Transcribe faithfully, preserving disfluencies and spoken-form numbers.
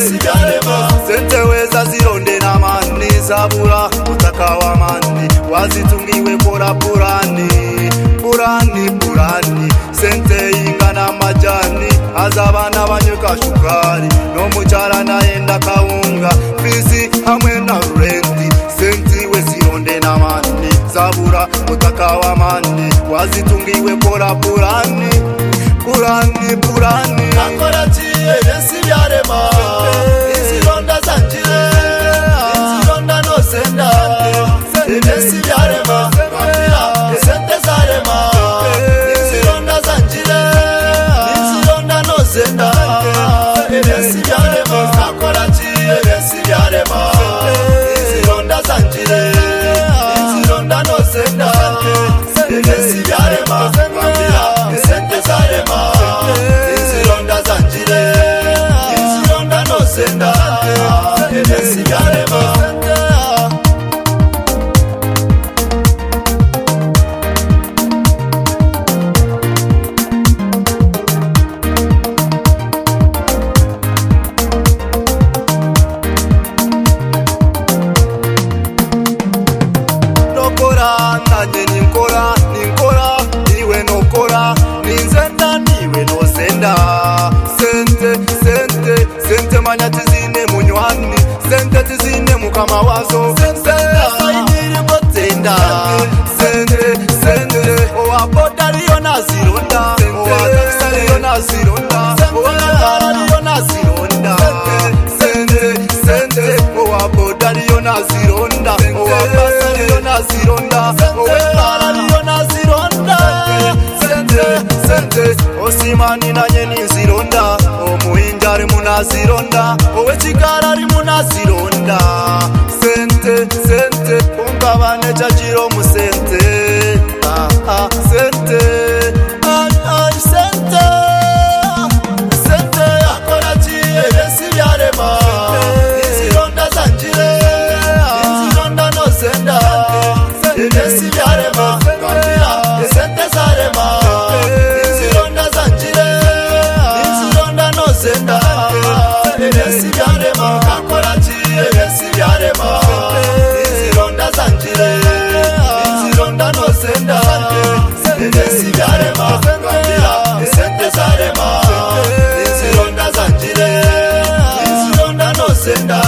sibyarema sente weza zironde na mani zabura utaka wa mani wazitungiwe kora purani purani purani sente ingana majani azabana banyuka shukari no muchara naenda kaunga fizi hamwe na renti senti wezironde na mani zabura utaka wa mani wazitungiwe kora purani purani purani akora chiye sibyarema izironda zanjire izironda no senda sibyarema kwambira sente zarema izironda zanjire izironda no senda sibyarema akora chiye sibyarema izironda zanjire izironda no senda sibyarema kwambira sente zarema izironda zanjire izironda no senda sibyarema nanye ninkora ninkora niwe nokora ninzenda niwe nozenda sente sente sente manya tizine munywani sente tizine mukama wazo sente sainiri botenda sente sente owa bodariyo nazironda owa taksariyo nazironda owa nakariyo nazironda sente sente owa bodariyo nazironda owa basariyo nazironda osimani nanye nizironda omuhinja ari munazironda owe chikara ari munazironda sente sente ungabane chachiro musente ah, ah, sente ah, ah, sente sente akora chiye sibyarema izironda zanjire izironda no senda sibyarema kwambira sente zarema izironda zanjire izironda no senda sibyarema akora chiye sibyarema izironda zanjire izironda no senda sibyarema kwambira sente zarema izironda zanjire izironda no senda